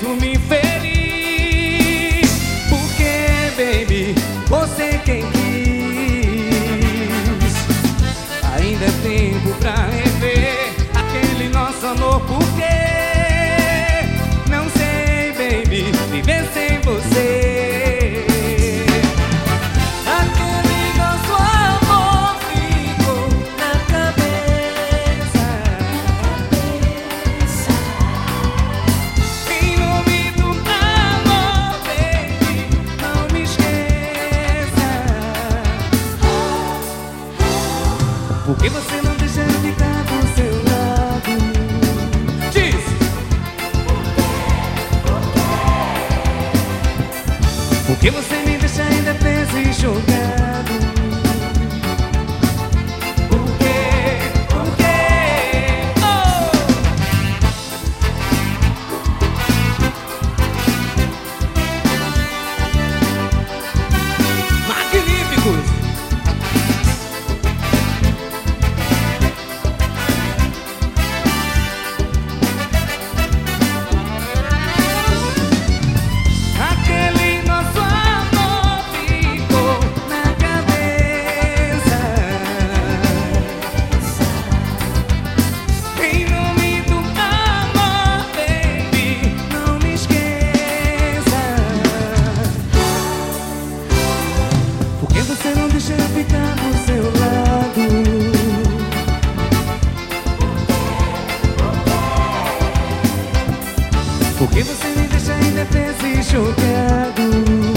mesmo me feliz. Porque, baby, você quem quis. Ainda é tempo pra rever aquele nosso amor. Porque não sei, baby, viver sem você. Por que você não deixa eu ficar do seu lado? Diz! Por que você me deixa ainda preso e jogado? Por quê? Por quê? Oh! Magníficos! Você não deixa eu ficar do seu lado. Por que você me deixa indefeso e jogado?